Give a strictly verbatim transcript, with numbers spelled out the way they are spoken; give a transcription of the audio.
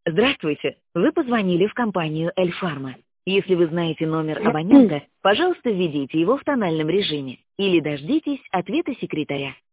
Здравствуйте. Вы позвонили в компанию Эльфарма. Если вы знаете номер абонента, пожалуйста, введите его в тональном режиме или дождитесь ответа секретаря.